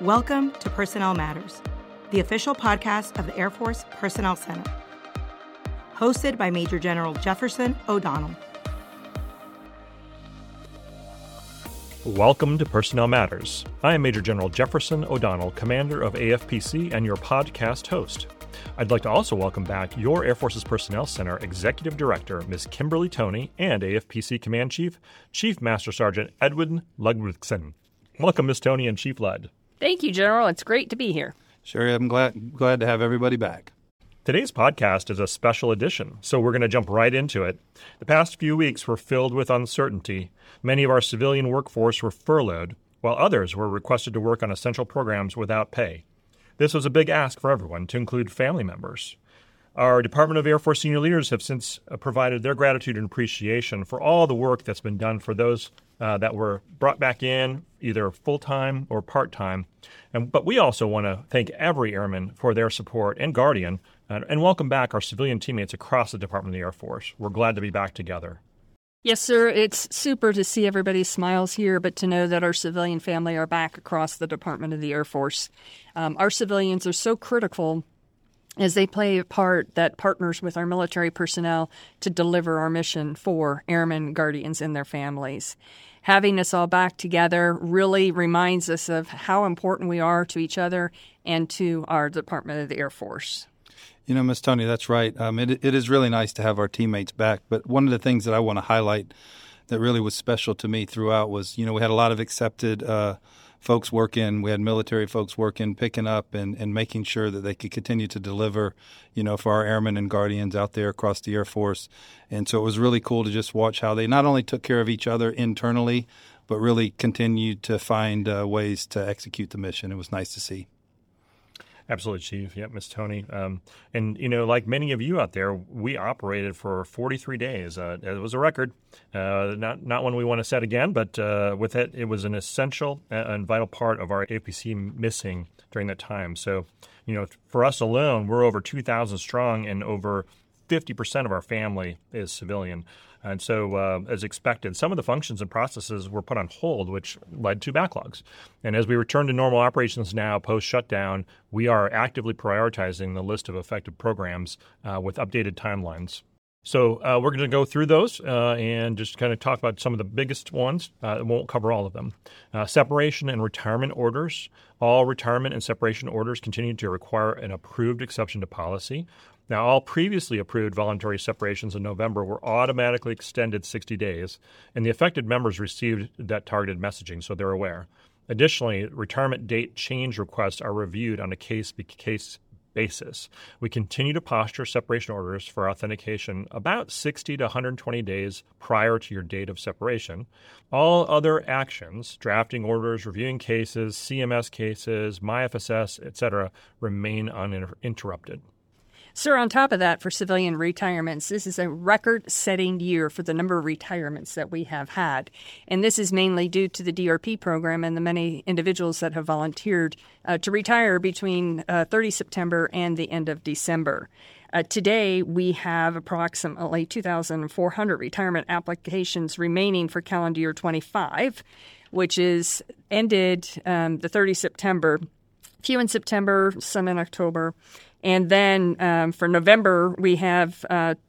Welcome to Personnel Matters, the official podcast of the Air Force Personnel Center. Hosted by Major General Jefferson O'Donnell. Welcome to Personnel Matters. I am Major General Jefferson O'Donnell, Commander of AFPC and your podcast host. I'd like to also welcome back your Air Force's Personnel Center Executive Director, Ms. Kimberly Toney, and AFPC Command Chief, Chief Master Sergeant Edwin Ludwigson. Welcome, Ms. Toney and Chief Lud. Thank you, General. It's great to be here. Sure, I'm glad to have everybody back. Today's podcast is a special edition, so we're going to jump right into it. The past few weeks were filled with uncertainty. Many of our civilian workforce were furloughed, while others were requested to work on essential programs without pay. This was a big ask for everyone, to include family members. Our Department of Air Force senior leaders have since provided their gratitude and appreciation for all the work that's been done for those that were brought back in, either full-time or part-time. But we also want to thank every airman for their support and guardian, and welcome back our civilian teammates across the Department of the Air Force. We're glad to be back together. Yes, sir. It's super to see everybody's smiles here, but to know that our civilian family are back across the Department of the Air Force. Our civilians are so critical as they play a part that partners with our military personnel to deliver our mission for airmen, guardians, and their families. Having us all back together really reminds us of how important we are to each other and to our Department of the Air Force. You know, Ms. Toney, that's right. It is really nice to have our teammates back. But one of the things that I want to highlight that really was special to me throughout was, we had a lot of accepted folks working. We had military folks working, picking up and making sure that they could continue to deliver, for our airmen and guardians out there across the Air Force. And so it was really cool to just watch how they not only took care of each other internally, but really continued to find ways to execute the mission. It was nice to see. Absolutely, Chief. Yep, Ms. Toney. And, like many of you out there, we operated for 43 days. It was a record, not one we want to set again, but with it, it was an essential and vital part of our AFPC missing during that time. So, for us alone, we're over 2,000 strong and over 50% of our family is civilian. And so, as expected, some of the functions and processes were put on hold, which led to backlogs. And as we return to normal operations now, post-shutdown, we are actively prioritizing the list of effective programs with updated timelines. So we're going to go through those and just kind of talk about some of the biggest ones. It won't cover all of them. Separation and retirement orders. All retirement and separation orders continue to require an approved exception to policy. Now, all previously approved voluntary separations in November were automatically extended 60 days, and the affected members received that targeted messaging, so they're aware. Additionally, retirement date change requests are reviewed on a case-by-case basis. We continue to posture separation orders for authentication about 60 to 120 days prior to your date of separation. All other actions, drafting orders, reviewing cases, CMS cases, MyFSS, etc., remain uninterrupted. Sir, on top of that, for civilian retirements, this is a record-setting year for the number of retirements that we have had. And this is mainly due to the DRP program and the many individuals that have volunteered to retire between 30 September and the end of December. Today, we have approximately 2,400 retirement applications remaining for calendar year 25, which is ended the 30 September, few in September, some in October. And then for November, we have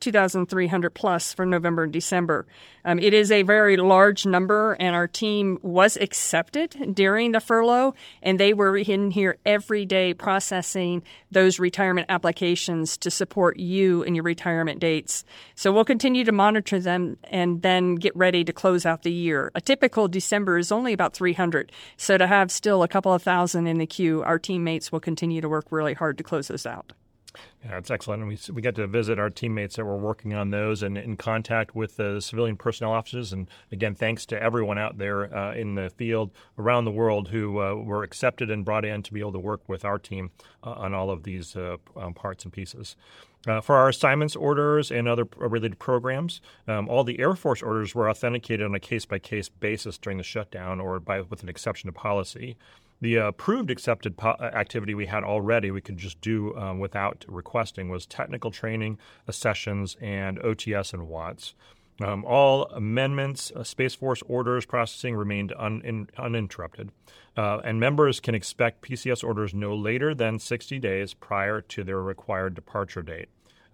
2,300 plus for November and December. It is a very large number, and our team was accepted during the furlough, and they were in here every day processing those retirement applications to support you and your retirement dates. So we'll continue to monitor them and then get ready to close out the year. A typical December is only about 300, so to have still a couple of thousand in the queue, our teammates will continue to work really hard to close those out. Yeah, that's excellent. And we got to visit our teammates that were working on those and in contact with the civilian personnel officers. And again, thanks to everyone out there in the field around the world who were accepted and brought in to be able to work with our team on all of these parts and pieces. For our assignments orders and other related programs, all the Air Force orders were authenticated on a case-by-case basis during the shutdown or with an exception to policy. The approved accepted activity we had already, we could just do without requesting, was technical training, sessions, and OTS and WATS. All amendments, Space Force orders processing remained uninterrupted. And members can expect PCS orders no later than 60 days prior to their required departure date.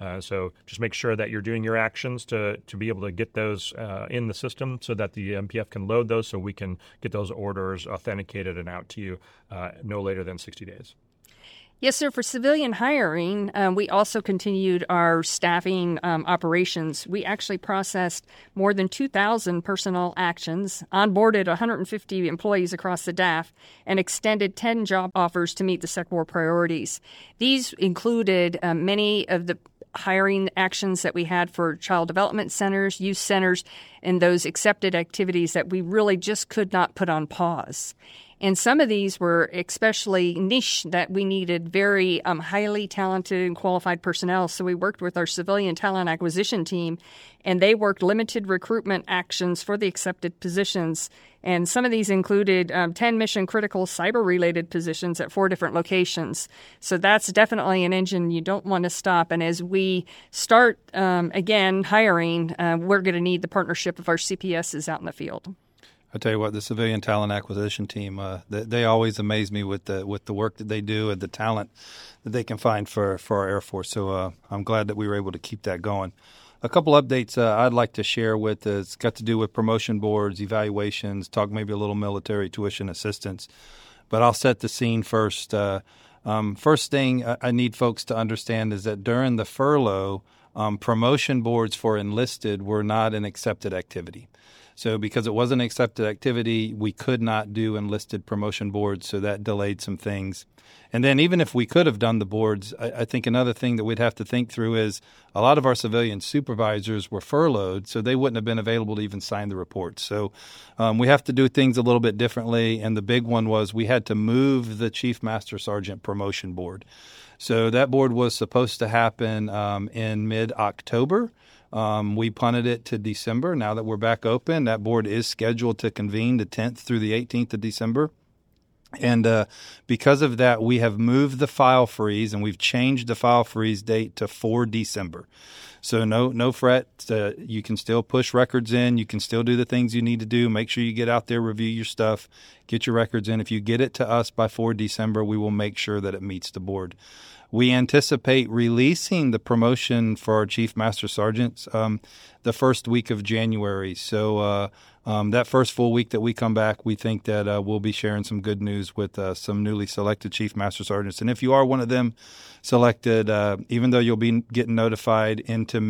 So just make sure that you're doing your actions to be able to get those in the system so that the MPF can load those so we can get those orders authenticated and out to you no later than 60 days. Yes, sir. For civilian hiring, we also continued our staffing operations. We actually processed more than 2,000 personnel actions, onboarded 150 employees across the DAF, and extended 10 job offers to meet the SecWar priorities. These included many of the hiring actions that we had for child development centers, youth centers, and those accepted activities that we really just could not put on pause. And some of these were especially niche that we needed very highly talented and qualified personnel. So we worked with our civilian talent acquisition team, and they worked limited recruitment actions for the accepted positions. And some of these included 10 mission-critical cyber-related positions at 4 different locations. So that's definitely an engine you don't want to stop. And as we start, again, hiring, we're going to need the partnership of our CPSs out in the field. I tell you what, the civilian talent acquisition team, they always amaze me with the work that they do and the talent that they can find for our Air Force. So I'm glad that we were able to keep that going. A couple updates I'd like to share with it's got to do with promotion boards, evaluations, talk maybe a little military tuition assistance. But I'll set the scene first. First thing I need folks to understand is that during the furlough, promotion boards for enlisted were not an accepted activity. So because it wasn't an accepted activity, we could not do enlisted promotion boards, so that delayed some things. And then even if we could have done the boards, I think another thing that we'd have to think through is a lot of our civilian supervisors were furloughed, so they wouldn't have been available to even sign the reports. So we have to do things a little bit differently, and the big one was we had to move the Chief Master Sergeant promotion board. So that board was supposed to happen in mid-October. We punted it to December. Now that we're back open, that board is scheduled to convene the 10th through the 18th of December. And because of that, we have moved the file freeze, and we've changed the file freeze date to 4 December. So no fret. You can still push records in. You can still do the things you need to do. Make sure you get out there, review your stuff, get your records in. If you get it to us by 4 December, we will make sure that it meets the board. We anticipate releasing the promotion for our Chief Master Sergeants the first week of January. So that first full week that we come back, we think that we'll be sharing some good news with some newly selected Chief Master Sergeants. And if you are one of them selected, even though you'll be getting notified into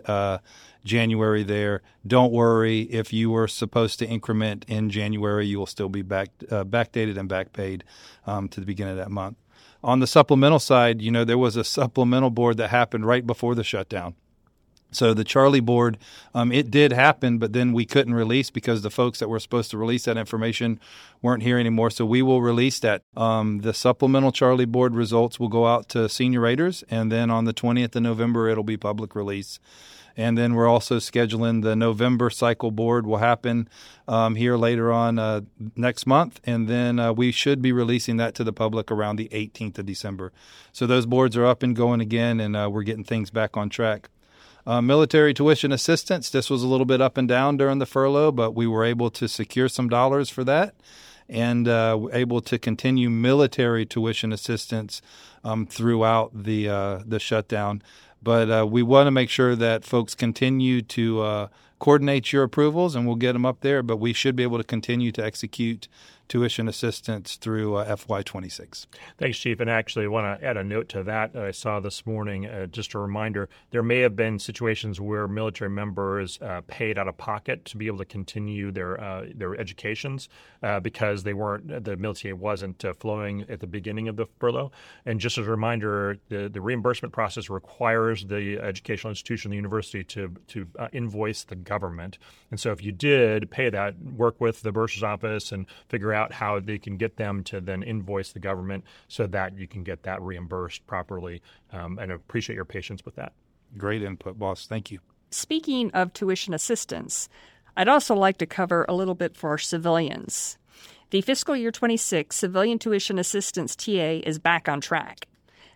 mid-January there, don't worry. If you were supposed to increment in January, you will still be backdated and backpaid to the beginning of that month. On the supplemental side, there was a supplemental board that happened right before the shutdown. So the Charlie board, it did happen, but then we couldn't release because the folks that were supposed to release that information weren't here anymore. So we will release that. The supplemental Charlie board results will go out to senior raters, and then on the 20th of November, it'll be public release. And then we're also scheduling the November cycle board will happen here later on next month. And then we should be releasing that to the public around the 18th of December. So those boards are up and going again, and we're getting things back on track. Military tuition assistance, this was a little bit up and down during the furlough, but we were able to secure some dollars for that and able to continue military tuition assistance throughout the shutdown. But we want to make sure that folks continue to coordinate your approvals, and we'll get them up there. But we should be able to continue to execute tuition assistance through FY26. Thanks, Chief. And actually, I want to add a note to that I saw this morning. Just a reminder, there may have been situations where military members paid out of pocket to be able to continue their educations because the military wasn't flowing at the beginning of the furlough. And just as a reminder, the reimbursement process requires the educational institution, the university, to invoice the government. And so if you did pay that, work with the bursar's office and figure out how they can get them to then invoice the government so that you can get that reimbursed properly. And I appreciate your patience with that. Great input, boss. Thank you. Speaking of tuition assistance, I'd also like to cover a little bit for our civilians. The fiscal year 26 civilian tuition assistance TA is back on track.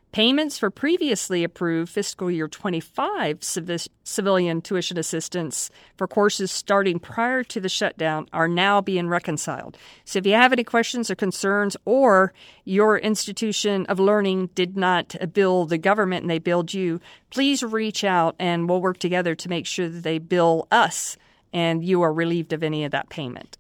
Payments for previously approved fiscal year 25 civilian tuition assistance for courses starting prior to the shutdown are now being reconciled. So if you have any questions or concerns, or your institution of learning did not bill the government and they billed you, please reach out and we'll work together to make sure that they bill us and you are relieved of any of that payment.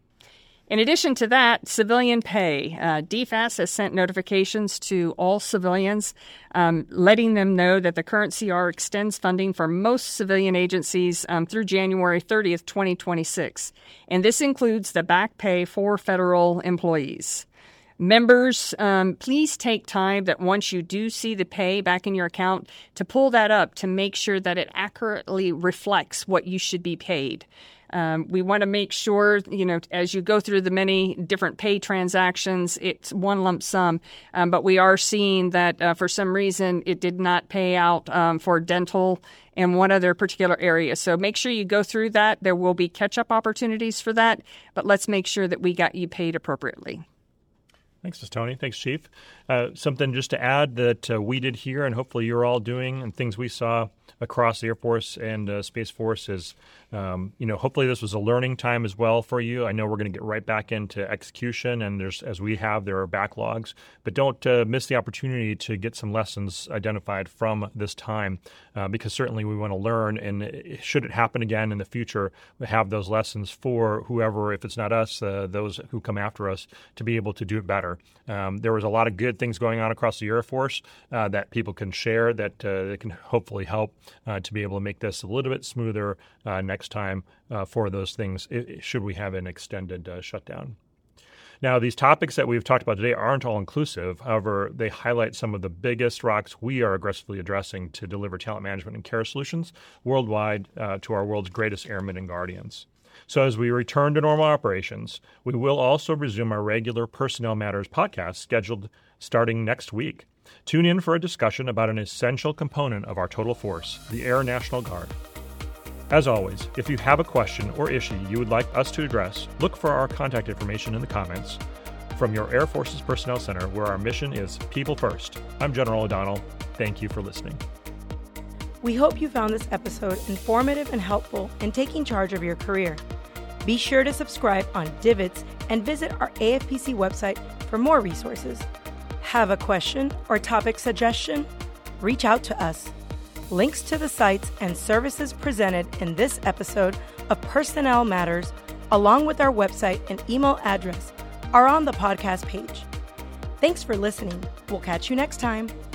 In addition to that, civilian pay. DFAS has sent notifications to all civilians, letting them know that the current CR extends funding for most civilian agencies through January 30th, 2026. And this includes the back pay for federal employees. Members, please take time that once you do see the pay back in your account to pull that up to make sure that it accurately reflects what you should be paid. We want to make sure, as you go through the many different pay transactions, it's one lump sum. But we are seeing that for some reason it did not pay out for dental and one other particular area. So make sure you go through that. There will be catch-up opportunities for that, but let's make sure that we got you paid appropriately. Thanks, Ms. Tony. Thanks, Chief. Something just to add that we did here, and hopefully you're all doing, and things we saw across the Air Force and Space Force is, hopefully this was a learning time as well for you. I know we're going to get right back into execution, and there are backlogs, but don't miss the opportunity to get some lessons identified from this time, because certainly we want to learn, and should it happen again in the future, we have those lessons for whoever, if it's not us, those who come after us, to be able to do it better. There was a lot of good things going on across the Air Force that people can share that can hopefully help to be able to make this a little bit smoother next time for those things, should we have an extended shutdown. Now, these topics that we've talked about today aren't all inclusive. However, they highlight some of the biggest rocks we are aggressively addressing to deliver talent management and care solutions worldwide to our world's greatest airmen and guardians. So as we return to normal operations, we will also resume our regular Personnel Matters podcast scheduled starting next week. Tune in for a discussion about an essential component of our total force, the Air National Guard. As always, if you have a question or issue you would like us to address, look for our contact information in the comments from your Air Force's Personnel Center, where our mission is people first. I'm General O'Donnell. Thank you for listening. We hope you found this episode informative and helpful in taking charge of your career. Be sure to subscribe on Divots and visit our AFPC website for more resources. Have a question or topic suggestion? Reach out to us. Links to the sites and services presented in this episode of Personnel Matters, along with our website and email address, are on the podcast page. Thanks for listening. We'll catch you next time.